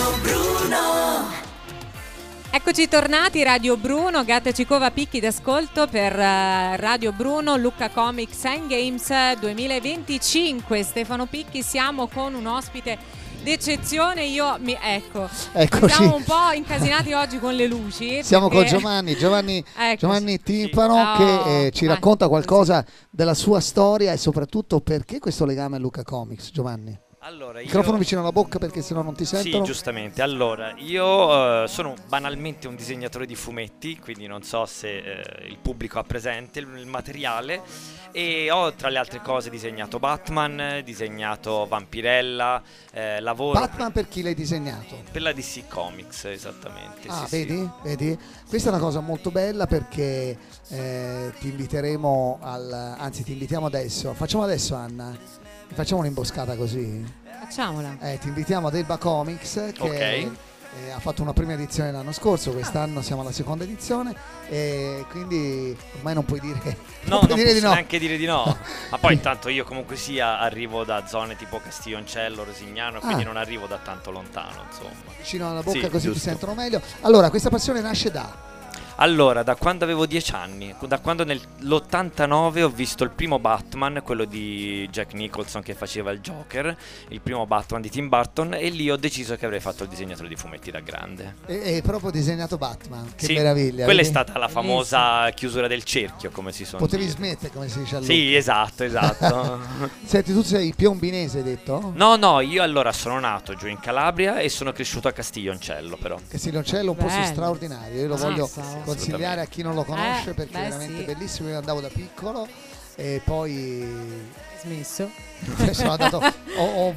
Eccoci tornati, Radio Bruno, Gatta Cicova Picchi d'ascolto per Radio Bruno, Lucca Comics and Games 2025. Stefano Picchi, siamo con un ospite d'eccezione. Siamo un po' incasinati oggi con le luci. Siamo con Giovanni Timpano che ci racconta qualcosa della sua storia e soprattutto perché questo legame a Lucca Comics. Giovanni. Allora, microfono vicino alla bocca perché sennò non ti sentono. Sì, giustamente. Allora, io sono banalmente un disegnatore di fumetti, quindi non so se il pubblico ha presente il materiale, e ho tra le altre cose disegnato Batman, disegnato Vampirella, lavoro... Batman per chi l'hai disegnato? Per la DC Comics, esattamente. Ah, sì, vedi? sì. Vedi? Questa è una cosa molto bella perché ti inviteremo anzi ti invitiamo adesso. Facciamo adesso, Anna. Facciamo un'imboscata così? Facciamola. Ti invitiamo ad Elba Comics che ha fatto una prima edizione l'anno scorso, quest'anno siamo alla seconda edizione e quindi ormai non puoi dire non posso neanche dire di no. Ma poi intanto io comunque sia arrivo da zone tipo Castiglioncello, Rosignano, quindi non arrivo da tanto lontano, insomma. Vicino alla bocca, sì, così giusto. ti sentono meglio. Allora, questa passione nasce da... Allora, da quando avevo 10 anni, da quando nell'89 ho visto il primo Batman, quello di Jack Nicholson che faceva il Joker, il primo Batman di Tim Burton, e lì ho deciso che avrei fatto il disegnatore di fumetti da grande. E proprio disegnato Batman, che sì, meraviglia. Quella vedi? È stata la famosa chiusura del cerchio, come si sono Potevi dire. smettere, come si dice allora. Sì, esatto. Senti, tu sei piombinese, hai detto? No, io allora sono nato giù in Calabria e sono cresciuto a Castiglioncello, però. Castiglioncello è un posto straordinario, io lo voglio consigliare a chi non lo conosce perché è veramente bellissimo. Io andavo da piccolo e poi smesso. Sono andato, ho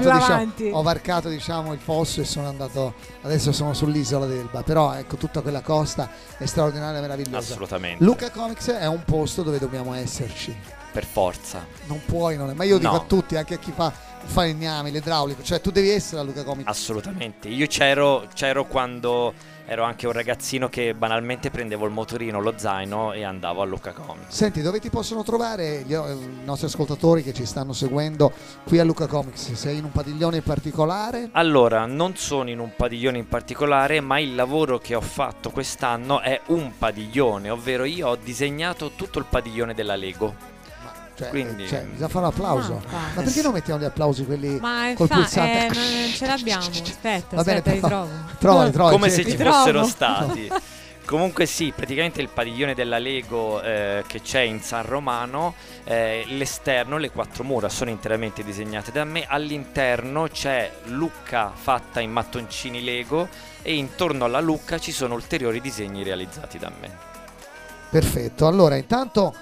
varcato diciamo il fosso e sono andato, adesso sono sull'isola d'Elba, però ecco tutta quella costa è straordinaria e meravigliosa. Assolutamente. Lucca Comics è un posto dove dobbiamo esserci. Per forza. Non puoi, ma io dico a tutti, anche a chi fa il falegname, l'idraulico, cioè tu devi essere a Lucca Comics. Assolutamente. Io c'ero quando ero anche un ragazzino che banalmente prendevo il motorino, lo zaino e andavo a Lucca Comics. Senti, dove ti possono trovare i nostri ascoltatori che ci stanno seguendo qui a Lucca Comics? Sei in un padiglione in particolare? Allora, non sono in un padiglione in particolare, ma il lavoro che ho fatto quest'anno è un padiglione, ovvero io ho disegnato tutto il padiglione della Lego. Quindi bisogna fare un applauso. Ma perché non mettiamo gli applausi quelli col pulsante? Non ce l'abbiamo. Aspetta, bene, li trovo. Trovi, come se ci fossero stati. Comunque sì, praticamente il padiglione della Lego che c'è in San Romano, l'esterno, le 4 mura sono interamente disegnate da me. All'interno c'è Lucca fatta in mattoncini Lego e intorno alla Lucca ci sono ulteriori disegni realizzati da me. Perfetto, allora intanto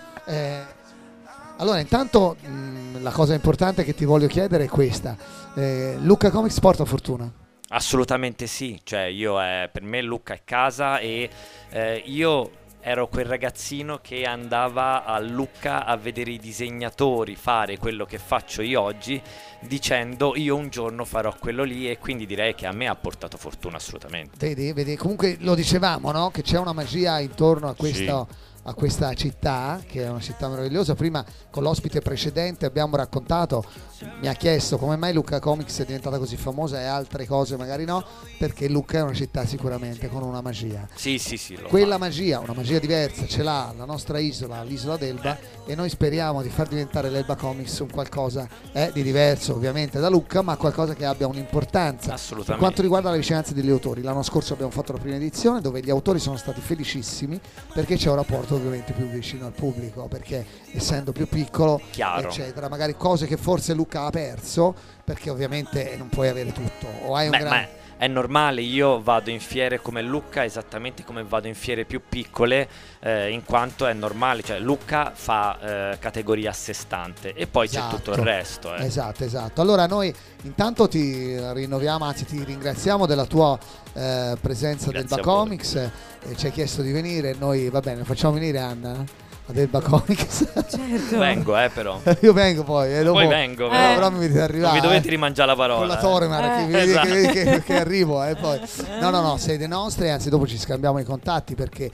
la cosa importante che ti voglio chiedere è questa. Lucca Comics porta fortuna? Assolutamente sì, cioè per me Lucca è casa e io ero quel ragazzino che andava a Lucca a vedere i disegnatori fare quello che faccio io oggi, dicendo io un giorno farò quello lì, e quindi direi che a me ha portato fortuna assolutamente. Vedi, comunque lo dicevamo, no? Che c'è una magia intorno a questo. Sì. A questa città, che è una città meravigliosa. Prima con l'ospite precedente abbiamo raccontato, mi ha chiesto come mai Lucca Comics è diventata così famosa e altre cose magari no, perché Lucca è una città sicuramente con una magia. Sì, quella magia, una magia diversa ce l'ha la nostra isola, l'isola d'Elba, e noi speriamo di far diventare l'Elba Comics un qualcosa di diverso ovviamente da Lucca, ma qualcosa che abbia un'importanza. Assolutamente. Per quanto riguarda la vicinanza degli autori, l'anno scorso abbiamo fatto la prima edizione dove gli autori sono stati felicissimi perché c'è un rapporto ovviamente più vicino al pubblico, perché essendo più piccolo, eccetera, magari cose che forse Lucca ha perso perché ovviamente non puoi avere tutto, o hai è normale, io vado in fiere come Lucca esattamente come vado in fiere più piccole, in quanto è normale, cioè Lucca fa categoria a sé stante e poi c'è tutto il resto. Esatto. Allora noi intanto ti rinnoviamo, anzi ti ringraziamo della tua presenza del Elba Comics, ci hai chiesto di venire, noi va bene, facciamo venire Anna ad Elba Comics. Certo. Vengo però. Io vengo poi. Poi vengo. Però mi dovete arrivare. Non mi dovete rimangiare la parola. Con la Toremar, che arrivo. Poi. No, siete nostri, anzi dopo ci scambiamo i contatti perché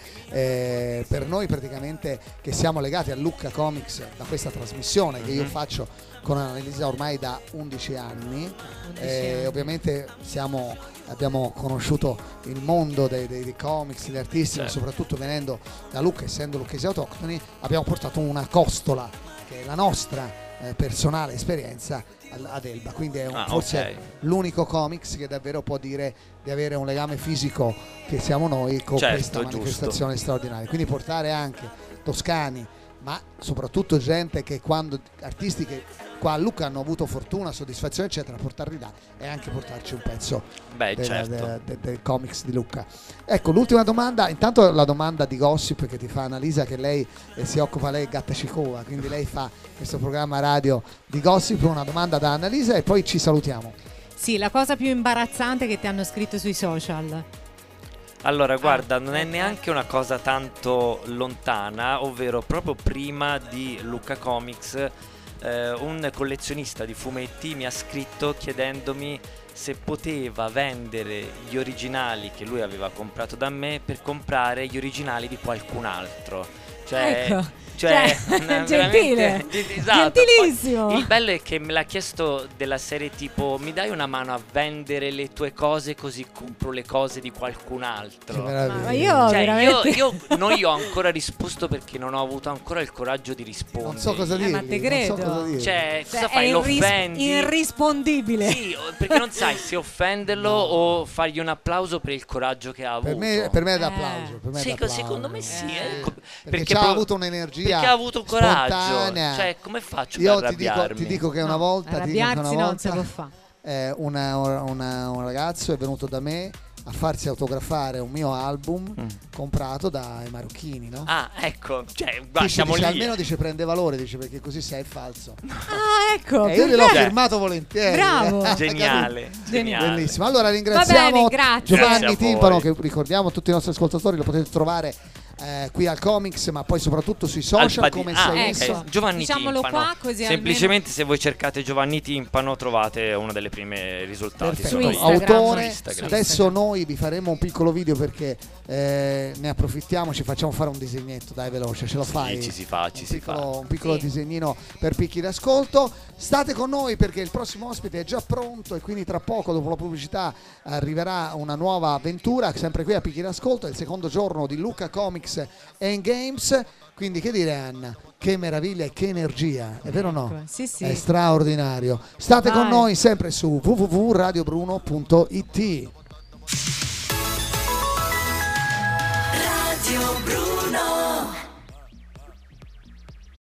per noi praticamente che siamo legati a Lucca Comics da questa trasmissione che io faccio con Annalisa ormai da 11 anni. Ovviamente abbiamo conosciuto il mondo dei comics, degli artisti, ma soprattutto venendo da Lucca, essendo lucchesi autoctoni, abbiamo portato una costola che è la nostra personale esperienza ad Elba, quindi è forse l'unico comics che davvero può dire di avere un legame fisico che siamo noi con questa manifestazione straordinaria, quindi portare anche toscani ma soprattutto gente che artisti che qua a Lucca hanno avuto fortuna, soddisfazione eccetera, portarli là e anche portarci un pezzo del comics di Lucca. Ecco, l'ultima domanda, intanto la domanda di gossip che ti fa Annalisa, che lei si occupa, lei è Gatta Cicova, quindi lei fa questo programma radio di gossip, una domanda da Annalisa e poi ci salutiamo. Sì, la cosa più imbarazzante che ti hanno scritto sui social. Allora, guarda, non è neanche una cosa tanto lontana, ovvero proprio prima di Lucca Comics un collezionista di fumetti mi ha scritto chiedendomi se poteva vendere gli originali che lui aveva comprato da me per comprare gli originali di qualcun altro. Gentile, esatto. Gentilissimo. Poi, il bello è che me l'ha chiesto della serie tipo: mi dai una mano a vendere le tue cose così compro le cose di qualcun altro. Ma io non gli ho ancora risposto perché non ho avuto ancora il coraggio di rispondere. Non so cosa dire. Ma te credo. Cosa fai? Lo offendi? Irrispondibile. Sì, perché non sai se offenderlo o fargli un applauso per il coraggio che ha avuto. Per me è d'applauso. Secondo me sì. Perché ha avuto un'energia. Perché ha avuto coraggio. Spontanea. Cioè, come faccio ad arrabbiarmi? Ti dico che una volta non se lo fa. Un ragazzo è venuto da me a farsi autografare un mio album comprato dai marocchini, no? Ah, ecco, siamo lì. Almeno prende valore, perché così sei falso. Ah, ecco. E io gliel'ho firmato volentieri. Bravo. Geniale. Bellissimo. Allora ringraziamo Giovanni Timpano, che ricordiamo a tutti i nostri ascoltatori, lo potete trovare qui al Comics, ma poi soprattutto sui social come Giovanni diciamolo Timpano. Qua, così semplicemente se voi cercate Giovanni Timpano trovate uno delle prime risultati. Perfetto. Autore. Adesso noi vi faremo un piccolo video perché ne approfittiamo, ci facciamo fare un disegnetto, dai, veloce, ce lo fai? Ci si fa. Un piccolo disegnino per picchi d'ascolto. State con noi perché il prossimo ospite è già pronto e quindi tra poco, dopo la pubblicità, arriverà una nuova avventura sempre qui a picchi d'ascolto. È il secondo giorno di Lucca Comics and Games, quindi che dire, Anna, che meraviglia e che energia, è vero o no? Sì. È straordinario. State con noi sempre su www.radiobruno.it.